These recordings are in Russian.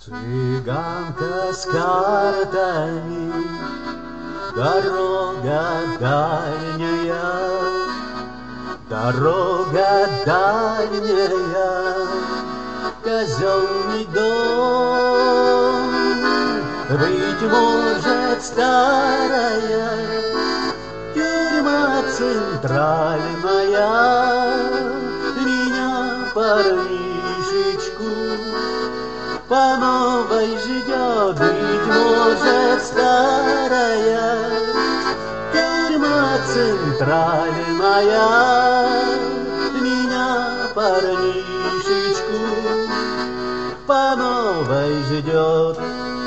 Цыганка с картами, дорога дальняя, дорога дальняя, казенный дом, быть может, старая тюрьма центральная, меня парнишечку по новой ждет, быть может, старая тюрьма центральная, меня парнишечку по новой ждет.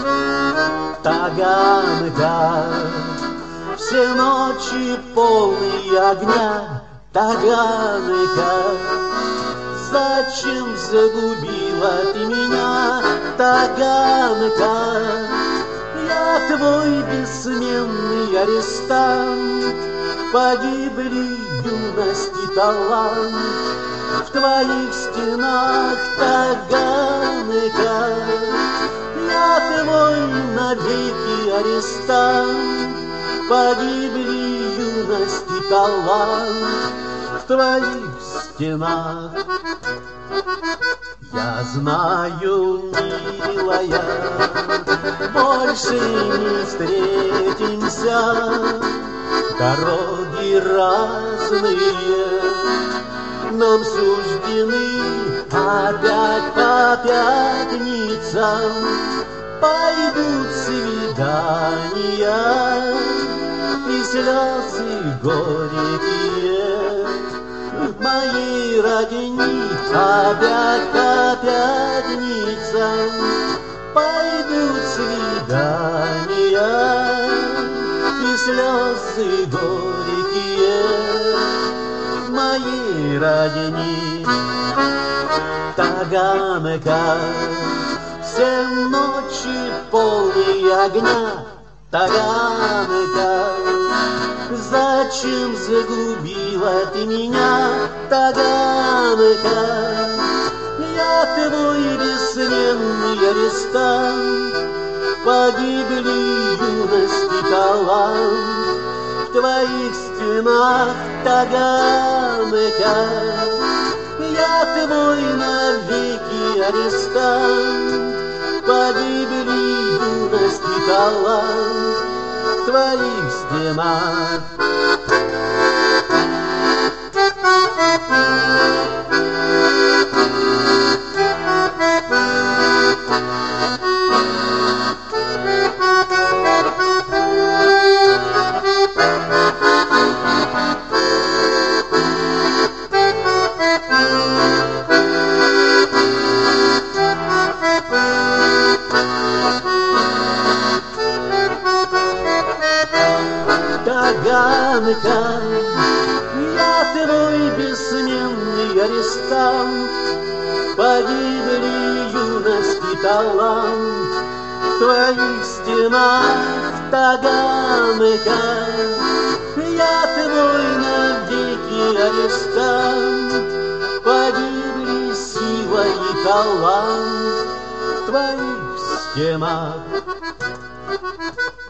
Таганка, все ночи полные огня, Таганка, зачем загубила ты меня, Таганка? Я твой бессменный арестант, погибли юность и талант в твоих стенах, Таганка. Я твой навеки арестант, погибли юность и талант в твоих стенах. Я знаю, милая, больше не встретимся, дороги разные нам суждены, опять по пятницам пойдут свидания и слезы горькие моей родни. Опять по пятницам пойдут свидания и слезы горькие моей родни. Таганка, все ночи полные огня, Таганка, зачем загубила ты меня, Таганка? Я твой бессменный арестант, погибли юность и талант в твоих стенах, Таганка. Я твой навеки арестант, погибли юность и талант в твоих стенах. Таганка, я твой бессменный арестант, погибли юность и талант в твоих стенах, Таганка. Я твой навеки арестант, погибли сила и талант в твоих стенах.